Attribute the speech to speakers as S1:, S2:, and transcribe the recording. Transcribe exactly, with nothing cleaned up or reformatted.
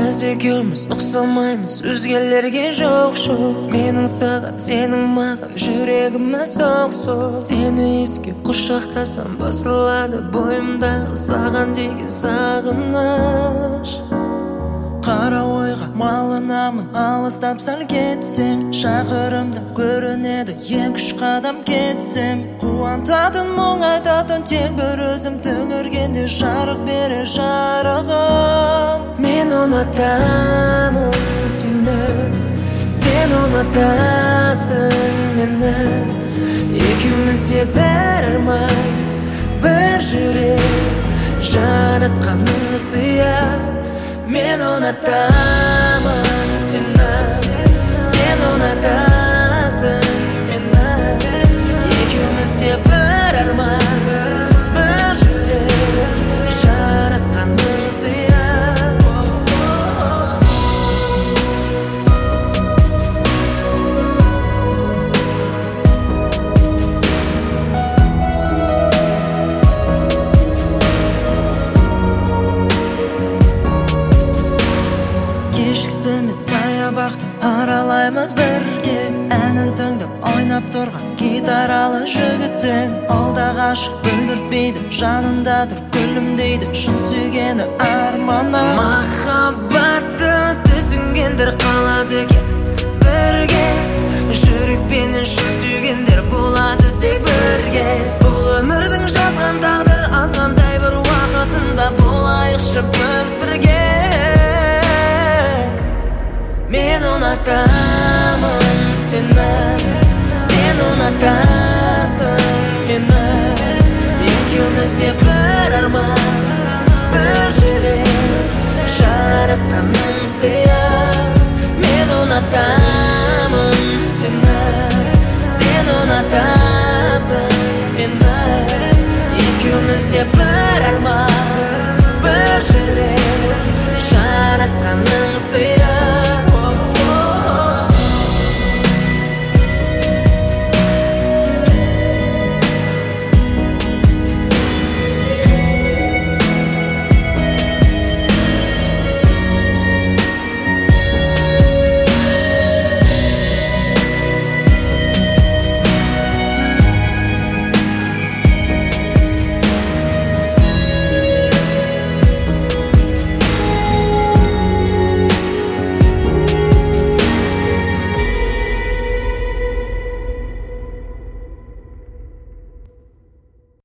S1: Biz ekimiz uqsamaymiz özgelerge жоқ жоқ. Менің саған, сенің маған жүрегіме соқ-соқ. Сені еске құшақтасам басылады бойымдағы саған деген сағыныш.
S2: Қара ойға малынамын, алыстап сәл кетсем, шақырымда көрінеді ең үш қадам кетсем. Қуантатын, мұңайтатын тек бір өзім, түңіргенде жарық бере жарығым.
S1: Мен ұнатамын сені, сен ұнатасың мені. Екеумізде бір арман, бір жүрек, жаратқанның сыйы. Мен ұнатамын сені, сен ұнатасың мені. Екеумізде бір арман, бір жүрек, жаратқанның сыйы.
S2: Кешкісімен саябақты аралаймыз бірге, әнін тыңдап ойнап тұрған гитаралы жігіттен. Алда ғашық бүлдіртпейді, жанындадыр күлімдейді, шын сүйгені арманы.
S1: Махаббатты түсінгендер қалады екен бірге, жүрекпенен шын сүйгендер болады тек бірге. Бұл өмірдің жазған тағдыр, азғандай бір уақытында болайықшы біз бірге. Мен ұнатамын сені, сен ұнатасың мені. Екеумізде бір арман, бір жүрек, жаратқанның сыйы. Мен ұнатамын сені, сен ұнатасың мені. Екеумізде бір арман, бір жүрек, жаратқанның сыйы.